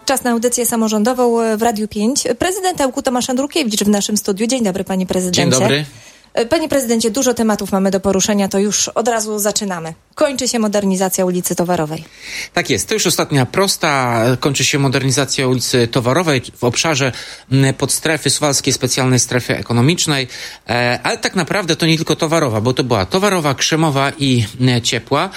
Czas na audycję samorządową w Radiu 5. Prezydent Ełku Tomasz Andrukiewicz w naszym studiu. Dzień dobry, panie prezydencie. Dzień dobry. Panie prezydencie, dużo tematów mamy do poruszenia, to już od razu zaczynamy. Kończy się modernizacja ulicy Towarowej. Tak jest, to już ostatnia prosta. Kończy się modernizacja ulicy Towarowej w obszarze podstrefy Suwalskiej Specjalnej Strefy Ekonomicznej, ale tak naprawdę to nie tylko Towarowa, bo to była Towarowa, Krzemowa i Ciepła.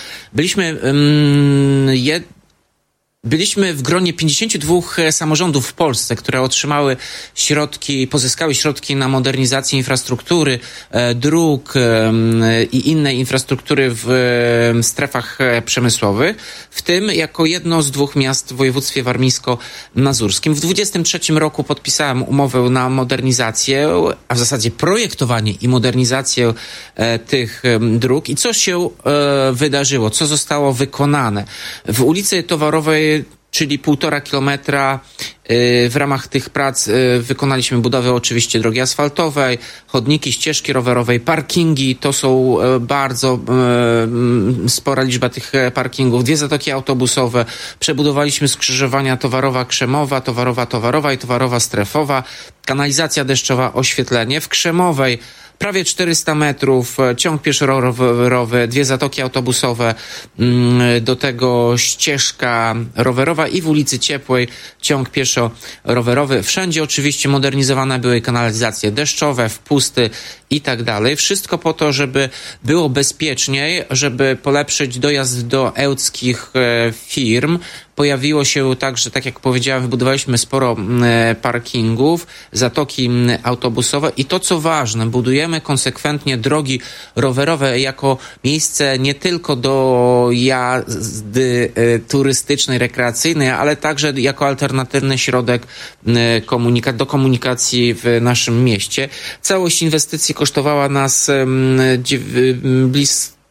Byliśmy w gronie 52 samorządów w Polsce, które pozyskały środki na modernizację infrastruktury, dróg i innej infrastruktury w strefach przemysłowych, w tym jako jedno z 2 miast w województwie warmińsko-mazurskim. W 2023 roku podpisałem umowę na modernizację, a w zasadzie projektowanie i modernizację tych dróg. I co się wydarzyło? Co zostało wykonane? W ulicy Towarowej, czyli 1,5 kilometra. W ramach tych prac wykonaliśmy budowę oczywiście drogi asfaltowej, chodniki, ścieżki rowerowej, parkingi. To są bardzo spora liczba tych parkingów. 2 zatoki autobusowe. Przebudowaliśmy skrzyżowania Towarowa-Krzemowa, Towarowa-Towarowa i Towarowa-Strefowa. Kanalizacja deszczowa, oświetlenie. W Krzemowej prawie 400 metrów, ciąg pieszo-rowerowy, 2 zatoki autobusowe, do tego ścieżka rowerowa i w ulicy Ciepłej ciąg pieszo-rowerowy. Wszędzie oczywiście modernizowane były kanalizacje deszczowe, wpusty i tak dalej. Wszystko po to, żeby było bezpieczniej, żeby polepszyć dojazd do ełckich firm. Pojawiło się także, tak jak powiedziałem, wybudowaliśmy sporo parkingów, zatoki autobusowe i to, co ważne, budujemy konsekwentnie drogi rowerowe jako miejsce nie tylko do jazdy turystycznej, rekreacyjnej, ale także jako alternatywny środek do komunikacji w naszym mieście. Całość inwestycji kosztowała nas blisko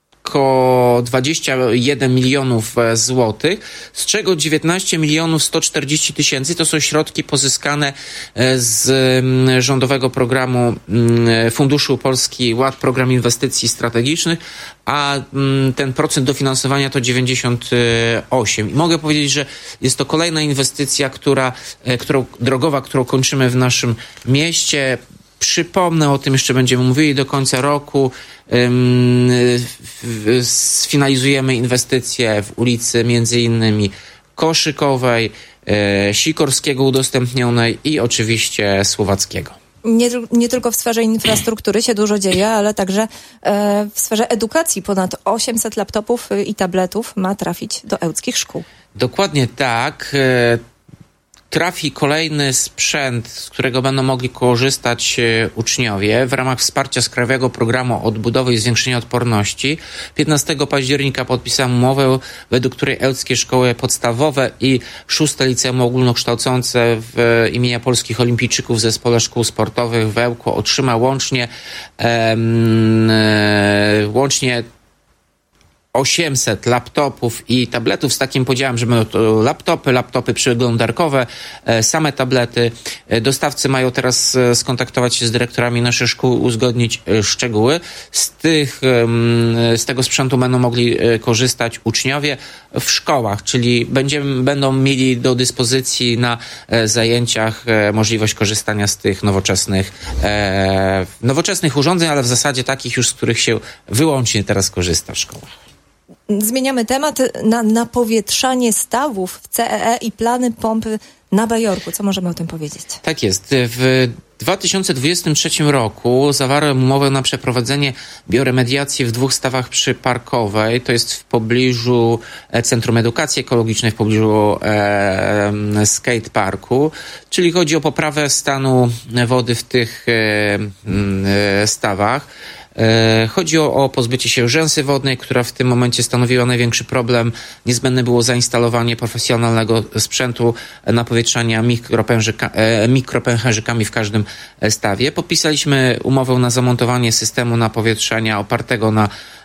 21 milionów złotych, z czego 19 milionów 140 tysięcy to są środki pozyskane z rządowego programu Funduszu Polski Ład, Program Inwestycji Strategicznych, a ten procent dofinansowania to 98. I mogę powiedzieć, że jest to kolejna inwestycja, drogowa, którą kończymy w naszym mieście. Przypomnę, o tym jeszcze będziemy mówili do końca roku. Sfinalizujemy inwestycje w ulicy między innymi Koszykowej, Sikorskiego udostępnionej i oczywiście Słowackiego. Nie tylko w sferze infrastruktury się dużo dzieje, ale także w sferze edukacji. Ponad 800 laptopów i tabletów ma trafić do ełckich szkół. Dokładnie tak. Trafi kolejny sprzęt, z którego będą mogli korzystać uczniowie w ramach wsparcia z Krajowego Programu Odbudowy i Zwiększenia Odporności. 15 października podpisałem umowę, według której ełckie szkoły podstawowe i 6 liceum ogólnokształcące w imienia Polskich Olimpijczyków w Zespole Szkół Sportowych w Ełku otrzyma łącznie 800 laptopów i tabletów z takim podziałem, że będą to laptopy przeglądarkowe, same tablety. Dostawcy mają teraz skontaktować się z dyrektorami naszych szkół, uzgodnić szczegóły. Z tego sprzętu będą mogli korzystać uczniowie w szkołach, czyli będą mieli do dyspozycji na zajęciach możliwość korzystania z tych nowoczesnych urządzeń, ale w zasadzie takich już, z których się wyłącznie teraz korzysta w szkołach. Zmieniamy temat na napowietrzanie stawów w CEE i plany pompy na Bajorku. Co możemy o tym powiedzieć? Tak jest. W 2023 roku zawarłem umowę na przeprowadzenie bioremediacji w 2 stawach przy Parkowej. To jest w pobliżu Centrum Edukacji Ekologicznej, w pobliżu skateparku. Czyli chodzi o poprawę stanu wody w tych stawach. Chodzi o pozbycie się rzęsy wodnej, która w tym momencie stanowiła największy problem. Niezbędne było zainstalowanie profesjonalnego sprzętu napowietrzania mikropęcherzykami w każdym stawie. Podpisaliśmy umowę na zamontowanie systemu napowietrzania opartego na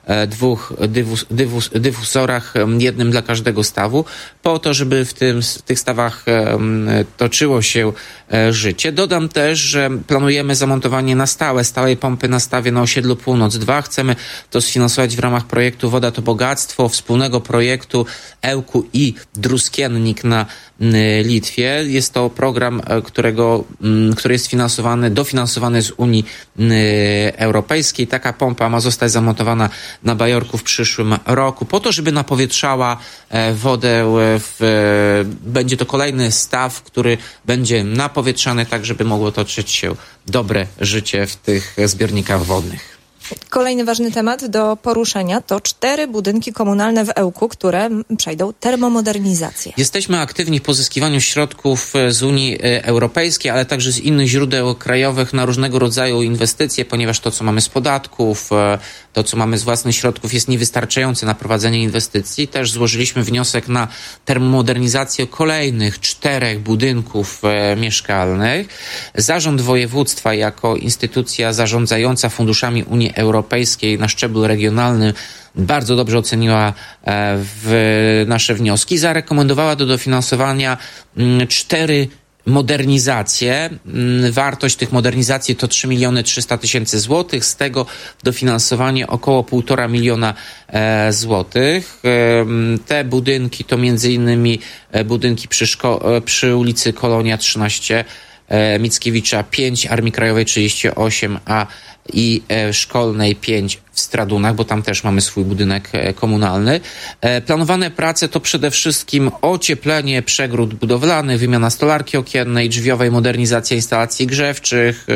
2 dyfusorach, jednym dla każdego stawu, po to, żeby w tych stawach toczyło się życie. Dodam też, że planujemy zamontowanie na stałej pompy na stawie na osiedlu Północ 2. Chcemy to sfinansować w ramach projektu Woda to Bogactwo, wspólnego projektu Ełku i Druskiennik na Litwie. Jest to program, który jest dofinansowany z Unii Europejskiej. Taka pompa ma zostać zamontowana na Bajorku w przyszłym roku, po to, żeby napowietrzała wodę. Będzie to kolejny staw, który będzie napowietrzany, tak żeby mogło toczyć się dobre życie w tych zbiornikach wodnych. Kolejny ważny temat do poruszenia to 4 budynki komunalne w Ełku, które przejdą termomodernizację. Jesteśmy aktywni w pozyskiwaniu środków z Unii Europejskiej, ale także z innych źródeł krajowych na różnego rodzaju inwestycje, ponieważ to, co mamy z podatków, to, co mamy z własnych środków, jest niewystarczające na prowadzenie inwestycji. Też złożyliśmy wniosek na termomodernizację kolejnych 4 budynków mieszkalnych. Zarząd Województwa jako instytucja zarządzająca funduszami Unii Europejskiej na szczeblu regionalnym bardzo dobrze oceniła nasze wnioski. Zarekomendowała do dofinansowania 4 modernizacje. Wartość tych modernizacji to 3 300 000 złotych. Z tego dofinansowanie około 1,5 miliona złotych. Te budynki to między innymi budynki przy ulicy Kolonia 13, Mickiewicza 5, Armii Krajowej 38, i Szkolnej 5 w Stradunach, bo tam też mamy swój budynek komunalny. Planowane prace to przede wszystkim ocieplenie przegród budowlanych, wymiana stolarki okiennej, drzwiowej, modernizacja instalacji grzewczych,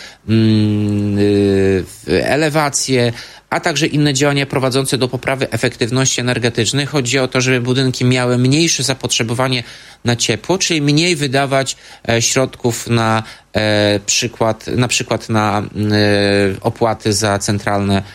elewacje, a także inne działania prowadzące do poprawy efektywności energetycznej. Chodzi o to, żeby budynki miały mniejsze zapotrzebowanie na ciepło, czyli mniej wydawać środków na przykład na opłaty za centralne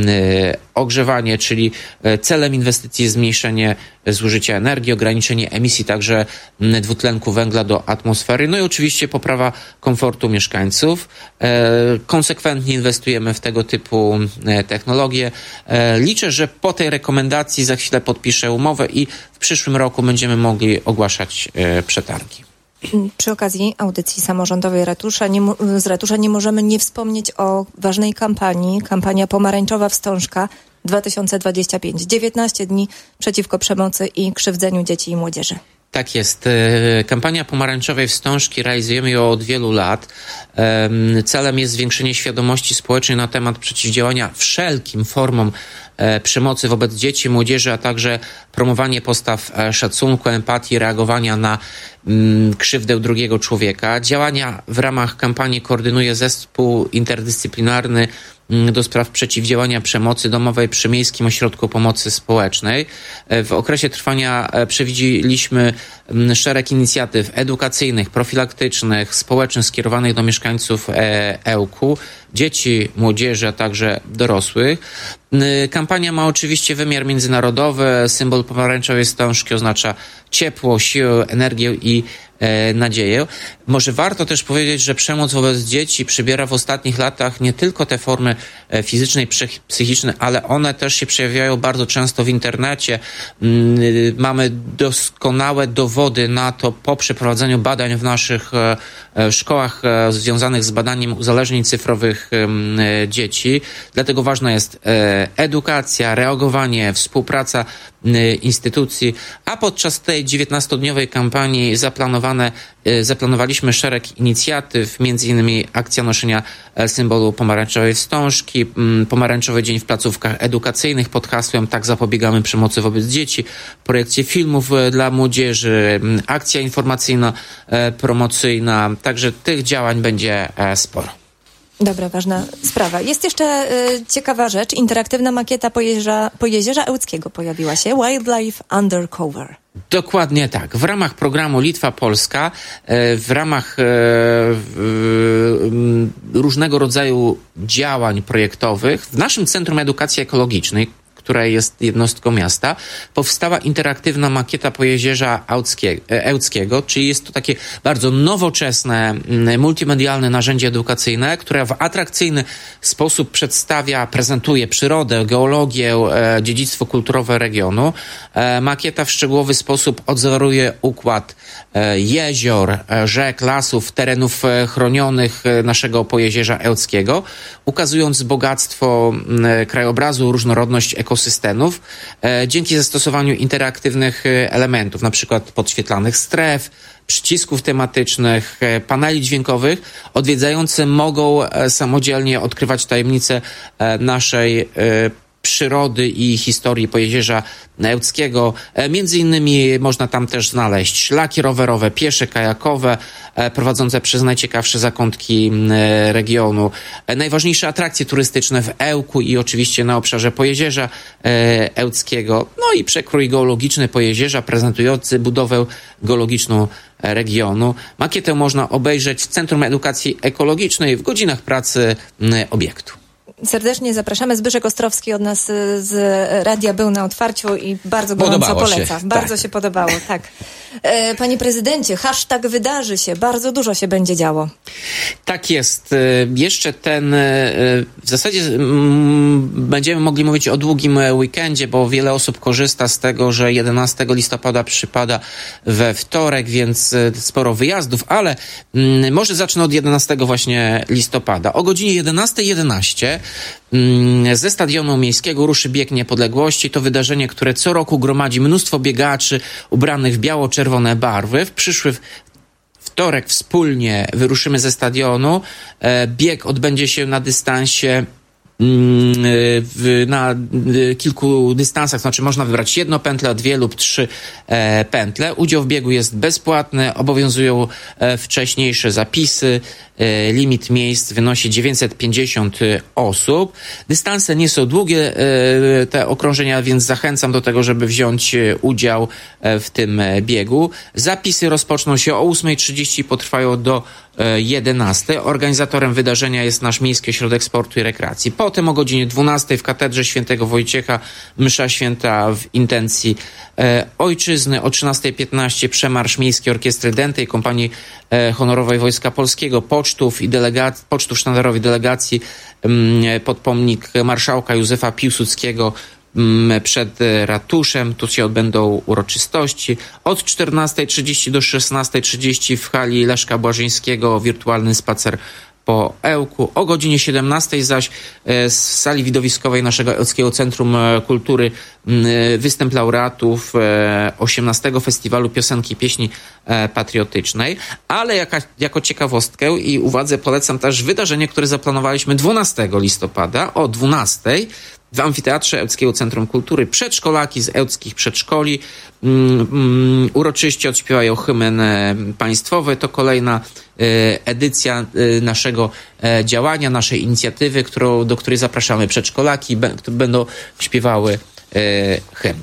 ogrzewanie, czyli celem inwestycji jest zmniejszenie zużycia energii, ograniczenie emisji także dwutlenku węgla do atmosfery, no i oczywiście poprawa komfortu mieszkańców. Konsekwentnie inwestujemy w tego typu technologie. Liczę, że po tej rekomendacji za chwilę podpiszę umowę i w przyszłym roku będziemy mogli ogłaszać przetargi. Przy okazji audycji samorządowej z ratusza nie możemy nie wspomnieć o ważnej kampanii. Kampania Pomarańczowa Wstążka 2025. 19 dni przeciwko przemocy i krzywdzeniu dzieci i młodzieży. Tak jest. Kampania Pomarańczowej Wstążki realizujemy ją od wielu lat. Celem jest zwiększenie świadomości społecznej na temat przeciwdziałania wszelkim formom przemocy wobec dzieci, młodzieży, a także promowanie postaw szacunku, empatii, reagowania na krzywdę drugiego człowieka. Działania w ramach kampanii koordynuje zespół interdyscyplinarny do spraw przeciwdziałania przemocy domowej przy Miejskim Ośrodku Pomocy Społecznej. W okresie trwania przewidzieliśmy szereg inicjatyw edukacyjnych, profilaktycznych, społecznych skierowanych do mieszkańców Ełku, dzieci, młodzieży, a także dorosłych. Kampania ma oczywiście wymiar międzynarodowy. Symbol pomarańczowej wstążki oznacza ciepło, siłę, energię i nadzieję. Może warto też powiedzieć, że przemoc wobec dzieci przybiera w ostatnich latach nie tylko te formy fizyczne i psychiczne, ale one też się przejawiają bardzo często w internecie. Mamy doskonałe dowody na to po przeprowadzeniu badań w naszych szkołach związanych z badaniem uzależnień cyfrowych dzieci. Dlatego ważna jest edukacja, reagowanie, współpraca instytucji, a podczas tej 19-dniowej kampanii zaplanowaliśmy szereg inicjatyw, między innymi akcja noszenia symbolu pomarańczowej wstążki, pomarańczowy dzień w placówkach edukacyjnych pod hasłem Tak zapobiegamy przemocy wobec dzieci, projekcje filmów dla młodzieży, akcja informacyjna, promocyjna, także tych działań będzie sporo. Dobra, ważna sprawa. Jest jeszcze ciekawa rzecz. Interaktywna makieta Pojezierza Ełckiego pojawiła się. Wildlife Undercover. Dokładnie tak. W ramach programu Litwa-Polska, w ramach różnego rodzaju działań projektowych w naszym Centrum Edukacji Ekologicznej, która jest jednostką miasta, powstała interaktywna makieta Pojezierza Ełckiego, czyli jest to takie bardzo nowoczesne, multimedialne narzędzie edukacyjne, które w atrakcyjny sposób przedstawia, prezentuje przyrodę, geologię, dziedzictwo kulturowe regionu. Makieta w szczegółowy sposób odzoruje układ jezior, rzek, lasów, terenów chronionych naszego Pojezierza Ełckiego, ukazując bogactwo krajobrazu, różnorodność ekosystemów dzięki zastosowaniu interaktywnych elementów, na przykład podświetlanych stref, przycisków tematycznych, paneli dźwiękowych. Odwiedzający mogą samodzielnie odkrywać tajemnice naszej przyrody i historii Pojezierza Ełckiego. Między innymi można tam też znaleźć szlaki rowerowe, piesze, kajakowe, prowadzące przez najciekawsze zakątki regionu. Najważniejsze atrakcje turystyczne w Ełku i oczywiście na obszarze Pojezierza Ełckiego. No i przekrój geologiczny Pojezierza prezentujący budowę geologiczną regionu. Makietę można obejrzeć w Centrum Edukacji Ekologicznej w godzinach pracy obiektu. Serdecznie zapraszamy. Zbyszek Ostrowski od nas z radia był na otwarciu i bardzo gorąco poleca. Bardzo się podobało, tak. Panie prezydencie, hashtag wydarzy się. Bardzo dużo się będzie działo. Tak jest. Jeszcze w zasadzie będziemy mogli mówić o długim weekendzie, bo wiele osób korzysta z tego, że 11 listopada przypada we wtorek, więc sporo wyjazdów, ale może zacznę od 11 właśnie listopada. O godzinie 11:11 ze Stadionu Miejskiego ruszy Bieg Niepodległości. To wydarzenie, które co roku gromadzi mnóstwo biegaczy ubranych w biało-czerwone barwy. W przyszły wtorek wspólnie wyruszymy ze stadionu. Bieg odbędzie się na dystansie na kilku dystansach, znaczy można wybrać 1 pętlę, 2 lub 3 pętle. Udział w biegu jest bezpłatny, obowiązują wcześniejsze zapisy. Limit miejsc wynosi 950 osób. Dystanse nie są długie, te okrążenia, więc zachęcam do tego, żeby wziąć udział w tym biegu. Zapisy rozpoczną się o 8:30 i potrwają do 11. Organizatorem wydarzenia jest nasz Miejski Ośrodek Sportu i Rekreacji. Potem o godzinie 12 w Katedrze Świętego Wojciecha msza święta w intencji ojczyzny. O 13:15 przemarsz Miejskiej Orkiestry Dętej Kompanii Honorowej Wojska Polskiego, pocztów sztandarowej delegacji pod pomnik marszałka Józefa Piłsudskiego przed ratuszem. Tu się odbędą uroczystości. Od 14:30 do 16:30 w hali Leszka Błażyńskiego wirtualny spacer po Ełku. O godzinie 17 zaś z sali widowiskowej naszego Ełckiego Centrum Kultury występ laureatów 18. Festiwalu Piosenki i Pieśni Patriotycznej. Ale jako ciekawostkę i uwadze polecam też wydarzenie, które zaplanowaliśmy 12 listopada o 12:00 w Amfiteatrze Ełckiego Centrum Kultury. Przedszkolaki z ełckich przedszkoli uroczyście odśpiewają hymn państwowy. To kolejna edycja naszego działania, naszej inicjatywy, do której zapraszamy przedszkolaki, które będą śpiewały hymn.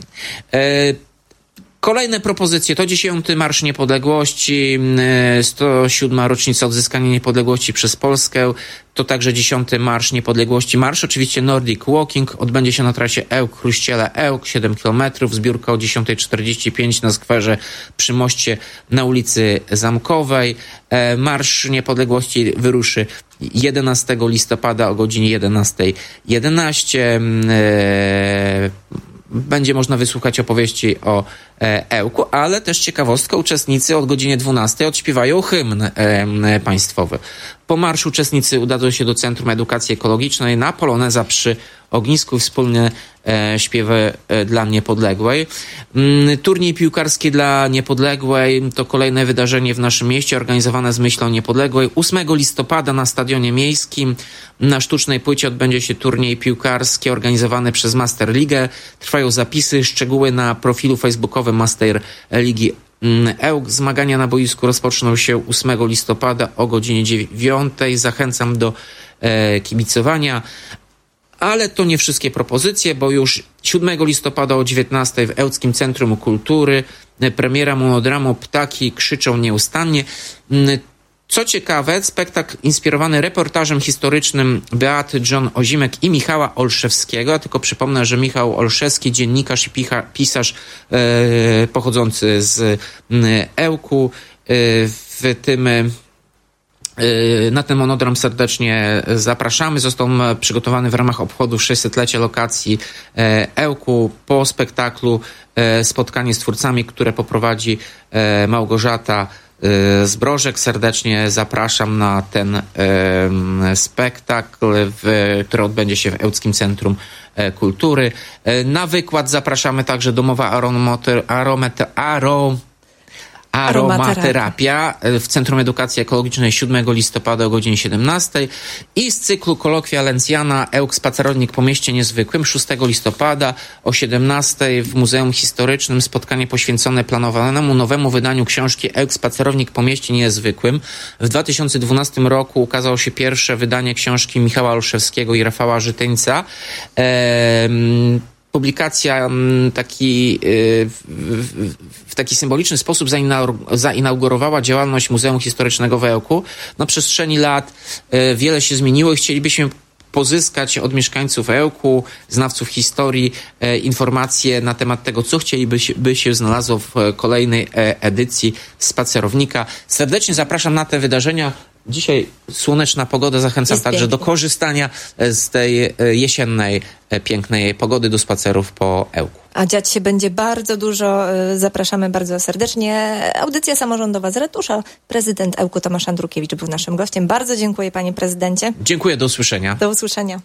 Kolejne propozycje to 10. Marsz Niepodległości, 107. rocznica odzyskania niepodległości przez Polskę. To także 10. Marsz Niepodległości. Marsz oczywiście Nordic Walking odbędzie się na trasie Ełk-Chruściele-Ełk, 7 km. Zbiórka o 10:45 na skwerze przy moście na ulicy Zamkowej. Marsz Niepodległości wyruszy 11 listopada o godzinie 11:11. Będzie można wysłuchać opowieści o Ełku, ale też ciekawostka, uczestnicy od godziny 12 odśpiewają hymn państwowy. Po marszu uczestnicy udadzą się do Centrum Edukacji Ekologicznej na poloneza przy ognisku, wspólne śpiewy dla Niepodległej. Turniej piłkarski dla Niepodległej to kolejne wydarzenie w naszym mieście organizowane z myślą Niepodległej. 8 listopada na Stadionie Miejskim na sztucznej płycie odbędzie się turniej piłkarski organizowany przez Master Ligę. Trwają zapisy, szczegóły na profilu facebookowym Master Ligi Ełk. Zmagania na boisku rozpoczną się 8 listopada o godzinie 9:00. Zachęcam do kibicowania. Ale to nie wszystkie propozycje, bo już 7 listopada o 19:00 w Ełckim Centrum Kultury premiera monodramu Ptaki krzyczą nieustannie. Co ciekawe, spektakl inspirowany reportażem historycznym Beaty John Ozimek i Michała Olszewskiego. Ja tylko przypomnę, że Michał Olszewski, dziennikarz i pisarz pochodzący z Ełku, na ten monodram serdecznie zapraszamy. Został przygotowany w ramach obchodów 600-lecia lokacji Ełku. Po spektaklu spotkanie z twórcami, które poprowadzi Małgorzata Zbrożek. Serdecznie zapraszam na ten spektakl, który odbędzie się w Ełckim Centrum Kultury. Na wykład zapraszamy także Domowa Aromaterapia w Centrum Edukacji Ekologicznej 7 listopada o godzinie 17 i z cyklu Kolokwia Lencjana Ełk Spacerownik po mieście niezwykłym 6 listopada o 17 w Muzeum Historycznym spotkanie poświęcone planowanemu nowemu wydaniu książki Ełk Spacerownik po mieście niezwykłym. W 2012 roku ukazało się pierwsze wydanie książki Michała Olszewskiego i Rafała Żytyńca. Publikacja w taki symboliczny sposób zainaugurowała działalność Muzeum Historycznego w Ełku. Na przestrzeni lat wiele się zmieniło i chcielibyśmy pozyskać od mieszkańców Ełku, znawców historii, informacje na temat tego, co chcieliby się znalazło w kolejnej edycji Spacerownika. Serdecznie zapraszam na te wydarzenia. Dzisiaj słoneczna pogoda, zachęcam także do korzystania z tej jesiennej, pięknej pogody, do spacerów po Ełku. A dziać się będzie bardzo dużo, zapraszamy bardzo serdecznie. Audycja samorządowa z Ratusza. Prezydent Ełku Tomasz Andrukiewicz był naszym gościem. Bardzo dziękuję, panie prezydencie. Dziękuję, do usłyszenia. Do usłyszenia.